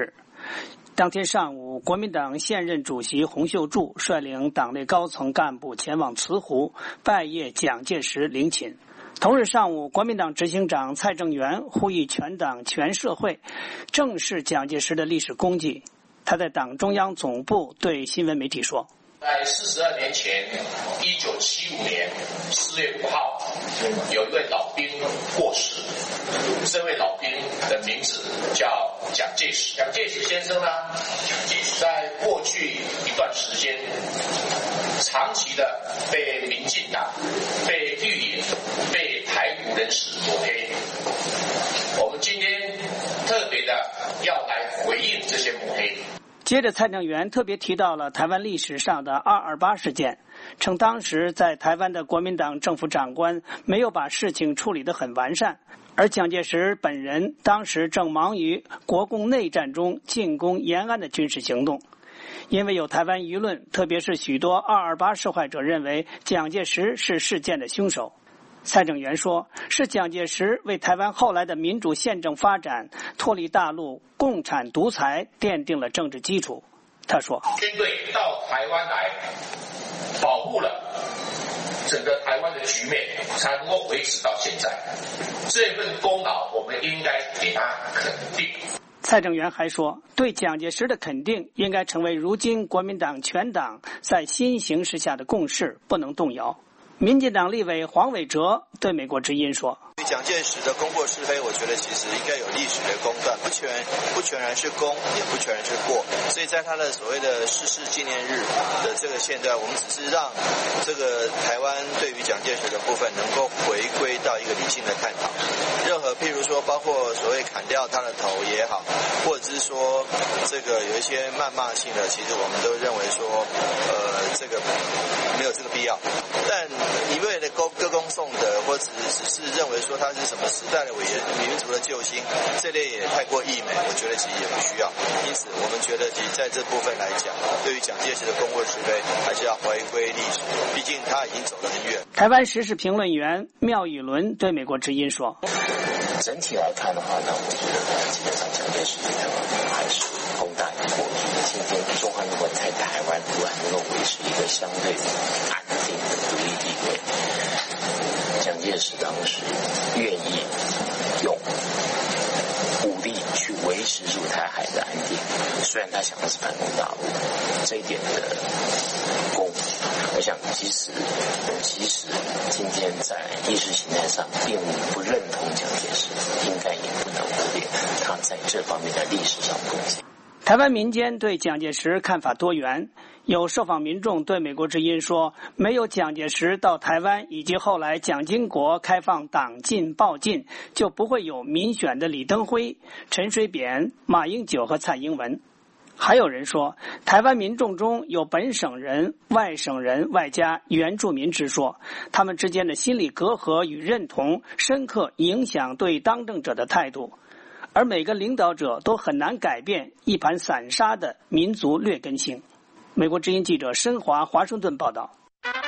当天上午，国民党现任主席洪秀柱率领党内高层干部前往慈湖拜谒蒋介石陵寝。同日上午，国民党执行长蔡正元呼吁全党全社会正视蒋介石的历史功绩。他在党中央总部对新闻媒体说， 在四十二年前，一九七五年四月五号，有一位老兵过世。这位老兵的名字叫蒋介石。蒋介石先生呢，在过去一段时间，长期的被民进党、被绿营、被台独人士抹黑。我们今天特别的要来回应这些抹黑。 接着，蔡正元特别提到了台湾历史上的二二八事件，称当时在台湾的国民党政府长官没有把事情处理得很完善，而蒋介石本人当时正忙于国共内战中进攻延安的军事行动。因为有台湾舆论，特别是许多二二八受害者认为蒋介石是事件的凶手。蔡正元说，是蒋介石为台湾后来的民主宪政发展、脱离大陆共产独裁奠定了政治基础。他说， 军队到台湾来，保护了整个台湾的局面，才能够维持到现在。这份功劳，我们应该给他肯定。 蔡正元还说，对蒋介石的肯定应该成为如今国民党全党在新形势下的共识，不能动摇。民进党立委黄伟哲对美国之音说， 对蒋介石的功过是非，我觉得其实应该有历史的公断，不全不全然是功，也不全然是过。所以在他的所谓的逝世纪念日的这个现在，我们只是让这个台湾对于蒋介石的部分能够回归到一个理性的探讨。任何譬如说包括所谓砍掉他的头也好，或者是说这个有一些谩骂性的，其实我们都认为说呃这个没有这个必要。但一味的歌歌功颂德，或者只是认为说他是什么时代的伟人、民族的救星，这类也太过溢美，我觉得其实也不需要。因此，我们觉得其实在这部分来讲，对于蒋介石的功过是非，还是要回归历史，毕竟他已经走得很远。 台湾时事评论员廖宇伦对美国之音说， 整体来看的话呢，我觉得基本上蒋介石对台湾还是功大于过。今天中华民国在台湾如果能够维持一个相对安定的独立地位，蒋介石当时愿意用武力去维持住台海的安定，虽然他想的是反攻大陆，这一点的功，我想即使即使今天在意识形态上并不认同蒋介石，应该也不能忽略他在这方面的历史上贡献。 台湾民间对蒋介石看法多元，有受访民众对美国之音说，没有蒋介石到台湾以及后来蒋经国开放党禁报禁，就不会有民选的李登辉、陈水扁、马英九和蔡英文。还有人说，台湾民众中有本省人、外省人外加原住民之说，他们之间的心理隔阂与认同深刻影响对当政者的态度，而每个领导者都很难改变一盘散沙的民族劣根性。美国之音记者申华华盛顿报道。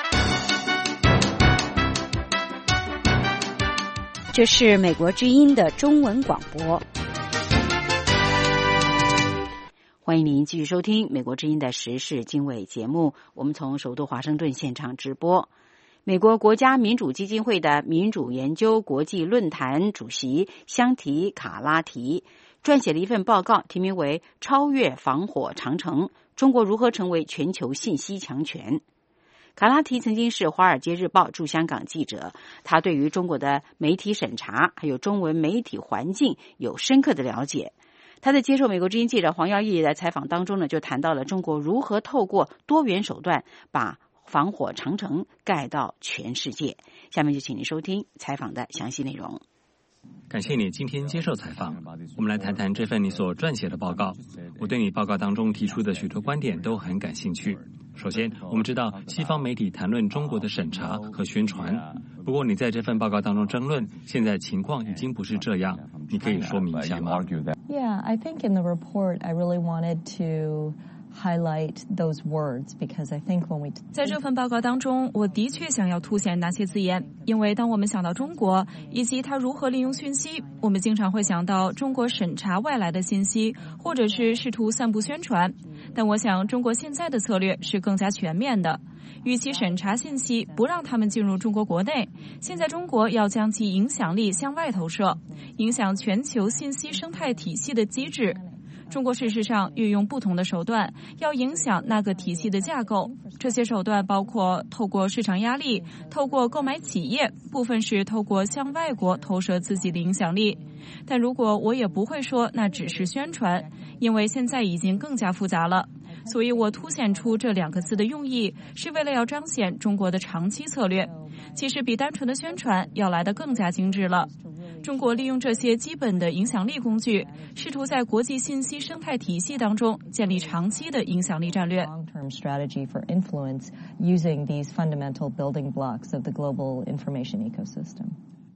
这是美国之音的中文广播。欢迎您继续收听美国之音的时事经纬节目，我们从首都华盛顿现场直播。美国国家民主基金会的民主研究国际论坛主席香缇卡拉提撰写了一份报告，题名为《超越防火长城：中国如何成为全球信息强权》。卡拉提曾经是《华尔街日报》驻香港记者，他对于中国的媒体审查还有中文媒体环境有深刻的了解。他在接受美国之音记者黄耀义的采访当中呢，就谈到了中国如何透过多元手段把防火长城盖到全世界。下面就请您收听采访的详细内容。 感谢你今天接受采访，我们来谈谈这份你所撰写的报告。我对你报告当中提出的许多观点都很感兴趣。首先，我们知道西方媒体谈论中国的审查和宣传，不过你在这份报告当中争论，现在情况已经不是这样，你可以说明一下吗？ Yeah, I think in the report I really wanted to highlight those words because I think when we 在这份报告当中，我的确想要凸显那些字眼，因为当我们想到中国以及它如何利用讯息，我们经常会想到中国审查外来的信息，或者是试图散布宣传。但我想，中国现在的策略是更加全面的。与其审查信息，不让他们进入中国国内，现在中国要将其影响力向外投射，影响全球信息生态体系的机制。中国事实上运用不同的手段，要影响那个体系的架构。这些手段包括透过市场压力，透过购买企业，部分是透过向外国投射自己的影响力。但如果我也不会说那只是宣传，因为现在已经更加复杂了。所以我凸显出这两个字的用意，是为了要彰显中国的长期策略，其实比单纯的宣传要来得更加精致了。中国利用这些基本的影响力工具，试图在国际信息生态体系当中建立长期的影响力战略。 Long-term strategy for influence using these fundamental building blocks of the global information ecosystem.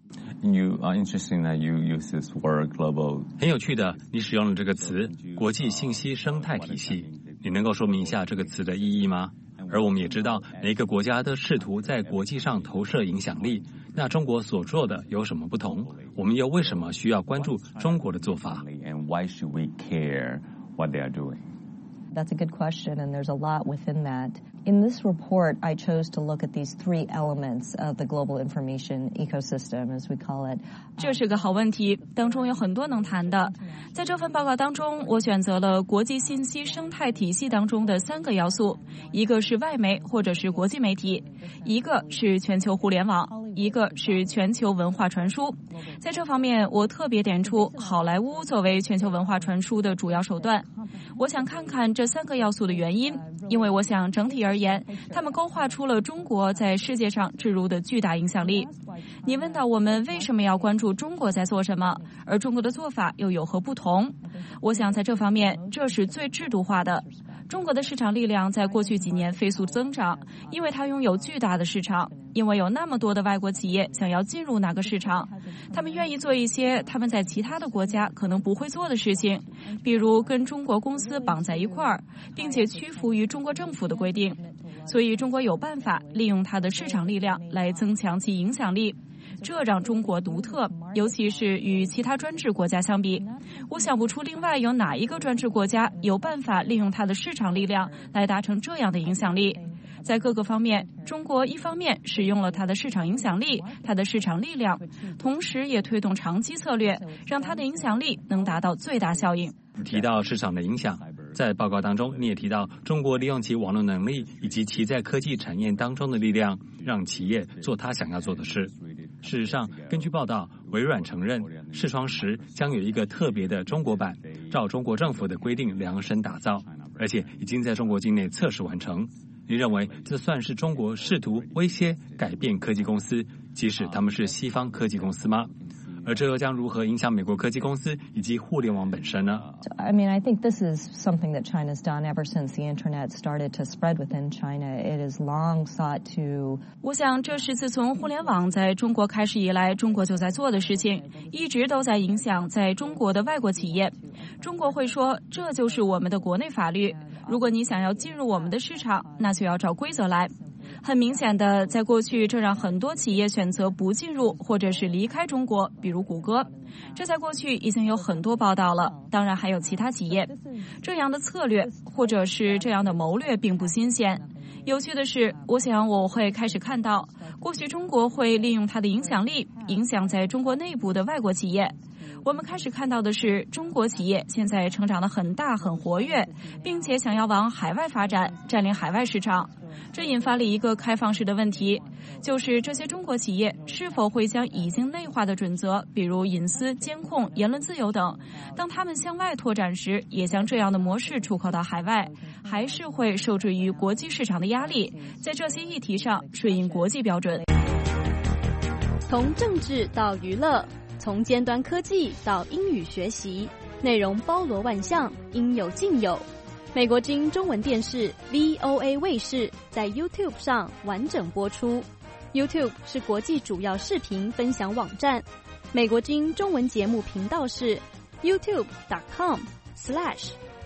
You are interesting that you use this word global. 很有趣的，你使用了这个词“国际信息生态体系”，你能够说明一下这个词的意义吗？而我们也知道，每一个国家都试图在国际上投射影响力。那中国所做的有什么不同？我们又为什么需要关注中国的做法 ？And why should we care what they are doing? That's a good question, and there's a lot within that. In this report, I chose to look at these three elements of the global information ecosystem, as we call it. 这是个好问题，当中有很多能谈的。在这份报告当中，我选择了国际信息生态体系当中的三个要素，一个是外媒或者是国际媒体，一个是全球互联网，一个是全球文化传输。在这方面，我特别点出好莱坞作为全球文化传输的主要手段。我想看看这三个要素的原因，因为我想整体而言，他们勾画出了中国在世界上置入的巨大影响力。你问到我们为什么要关注中国在做什么，而中国的做法又有何不同？我想在这方面，这是最制度化的。中国的市场力量在过去几年飞速增长，因为它拥有巨大的市场，因为有那么多的外国企业想要进入那个市场，他们愿意做一些他们在其他的国家可能不会做的事情，比如跟中国公司绑在一块儿，并且屈服于中国政府的规定。所以中国有办法利用它的市场力量来增强其影响力，这让中国独特，尤其是与其他专制国家相比。我想不出另外有哪一个专制国家有办法利用它的市场力量来达成这样的影响力。在各个方面，中国一方面使用了它的市场影响力、它的市场力量，同时也推动长期策略，让它的影响力能达到最大效应。 提到市场的影响，在报告当中你也提到中国利用其网络能力以及其在科技产业当中的力量，让企业做他想要做的事。事实上，根据报道，微软承认视窗十将有一个特别的中国版，照中国政府的规定量身打造，而且已经在中国境内测试完成。你认为这算是中国试图威胁改变科技公司，即使他们是西方科技公司吗？而这又将如何影响美国科技公司以及互联网本身呢？ I mean, I think this is something that China's done ever since the internet started to spread within China. It is long sought to. 我想这是自从互联网在中国开始以来，中国就在做的事情，一直都在影响在中国的外国企业。中国会说，这就是我们的国内法律，如果你想要进入我们的市场，那就要照规则来。很明显的，在过去这让很多企业选择不进入或者是离开中国，比如谷歌。这在过去已经有很多报道了，当然还有其他企业。这样的策略或者是这样的谋略并不新鲜。有趣的是，我想我会开始看到，或许中国会利用它的影响力，影响在中国内部的外国企业。我们开始看到的是，中国企业现在成长得很大很活跃，并且想要往海外发展，占领海外市场。这引发了一个开放式的问题，就是这些中国企业是否会将已经内化的准则，比如隐私、监控、言论自由等，当他们向外拓展时，也将这样的模式出口到海外，还是会受制于国际市场的压力，在这些议题上顺应国际标准。 从政治到娱乐，从尖端科技到英语学习，内容包罗万象，应有尽有。美国之音中文电视 V O A 卫视在 YouTube 上完整播出。YouTube 是国际主要视频分享网站。美国之音中文节目频道是 youtube dot com slash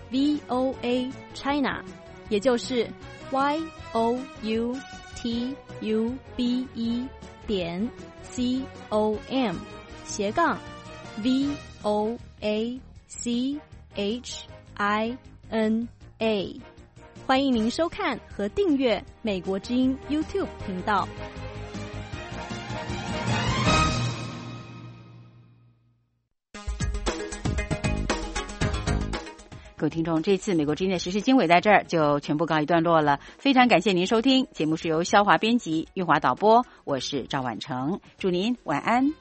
V O A China， 也就是 Y O U T U B E 点 C O M 斜杠 V O A C H I N A。 欢迎您收看和订阅美国之音 YouTube 频道。 各位听众，这次美国之音的时事经纬在这儿就全部告一段落了，非常感谢您收听节目，是由肖华编辑，韵华导播，我是赵婉成，祝您晚安。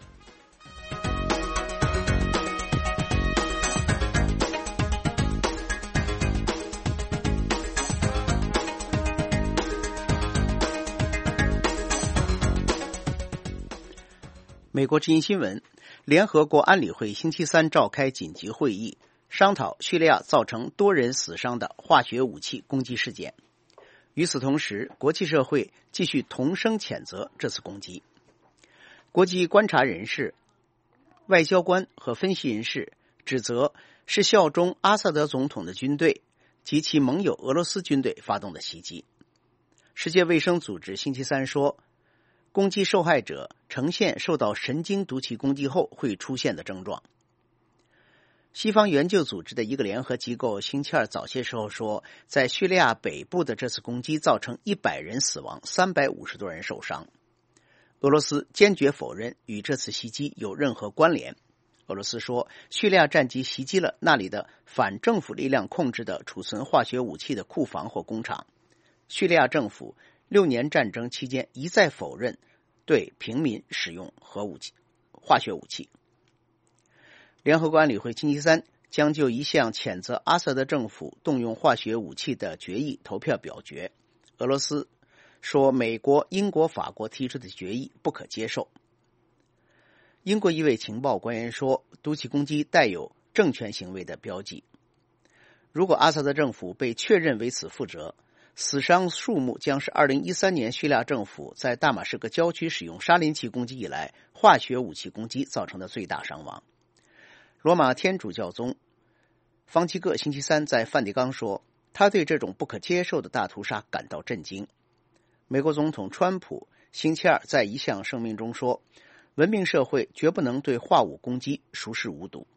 美国之音新闻，联合国安理会星期三召开紧急会议，商讨叙利亚造成多人死伤的化学武器攻击事件。与此同时，国际社会继续同声谴责这次攻击。国际观察人士、外交官和分析人士指责是效忠阿萨德总统的军队及其盟友俄罗斯军队发动的袭击。世界卫生组织星期三说，攻击受害者呈现受到神经毒气攻击后会出现的症状。西方援救组织的一个联合机构星期二早些时候说，在叙利亚北部的这次攻击造成一百人死亡，三百五十多人受伤。俄罗斯坚决否认与这次袭击有任何关联。俄罗斯说，叙利亚战机袭击了那里的反政府力量控制的储存化学武器的库房或工厂。叙利亚政府六年战争期间一再否认对平民使用核武器、化学武器。联合国安理会星期三将就一项谴责阿萨德政府动用化学武器的决议投票表决。俄罗斯说，美国、英国、法国提出的决议不可接受。英国一位情报官员说，毒气攻击带有政权行为的标记。如果阿萨德政府被确认为此负责，死伤数目将是二零一三年叙利亚政府在大马士革郊区使用沙林气攻击以来化学武器攻击造成的最大伤亡。罗马天主教宗方济各星期三在梵蒂冈说，他对这种不可接受的大屠杀感到震惊。美国总统川普星期二在一项声明中说，文明社会绝不能对化武攻击熟视无睹。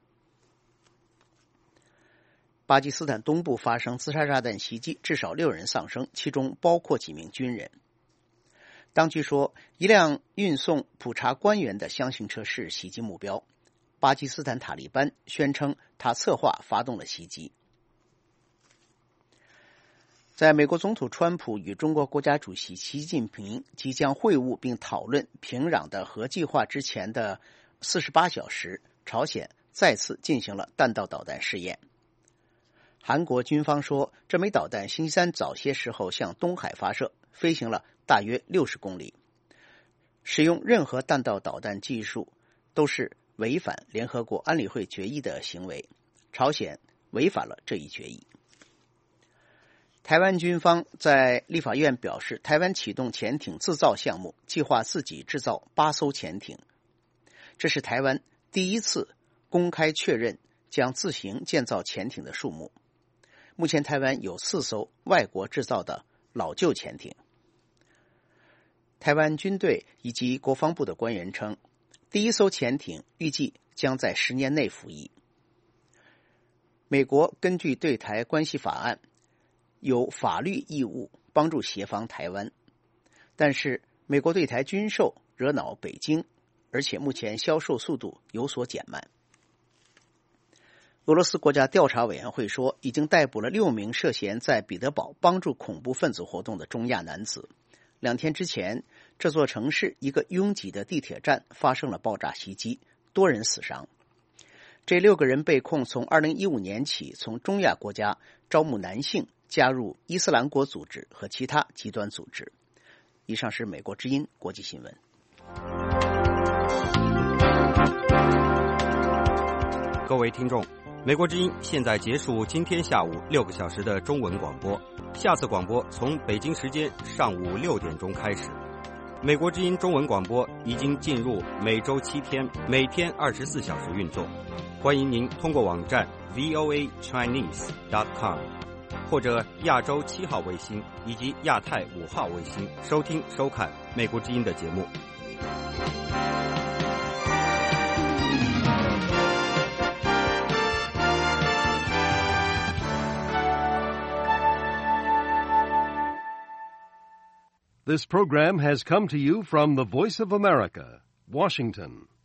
巴基斯坦东部发生自杀炸弹袭击，至少六人丧生，其中包括几名军人。当局说，一辆运送普查官员的厢型车是袭击目标。巴基斯坦塔利班宣称他策划发动了袭击。在美国总统川普与中国国家主席习近平即将会晤并讨论平壤的核计划之前的四十八小时，朝鲜再次进行了弹道导弹试验。韩国军方说，这枚导弹星期三早些时候向东海发射，飞行了大约六十公里。使用任何弹道导弹技术都是违反联合国安理会决议的行为，朝鲜违反了这一决议。台湾军方在立法院表示，台湾启动潜艇自造项目，计划自己制造八艘潜艇。这是台湾第一次公开确认将自行建造潜艇的数目。目前台湾有四艘外国制造的老旧潜艇。台湾军队以及国防部的官员称，第一艘潜艇预计将在十年内服役。美国根据对台关系法案有法律义务帮助协防台湾，但是美国对台军售惹恼北京，而且目前销售速度有所减慢。俄罗斯国家调查委员会说，已经逮捕了六名涉嫌在彼得堡帮助恐怖分子活动的中亚男子。两天之前，这座城市一个拥挤的地铁站发生了爆炸袭击，多人死伤。这六个人被控从二零一五年起从中亚国家招募男性加入伊斯兰国组织和其他极端组织。以上是美国之音国际新闻。 各位听众，美国之音现在结束今天下午六个小时的中文广播，下次广播从北京时间上午六点钟开始。美国之音中文广播已经进入每周七天、每天二十四小时运作。 欢迎您通过网站 v o a chinese dot com 或者亚洲七号卫星以及亚太五号卫星收听收看美国之音的节目。 This program has come to you from the Voice of America, Washington.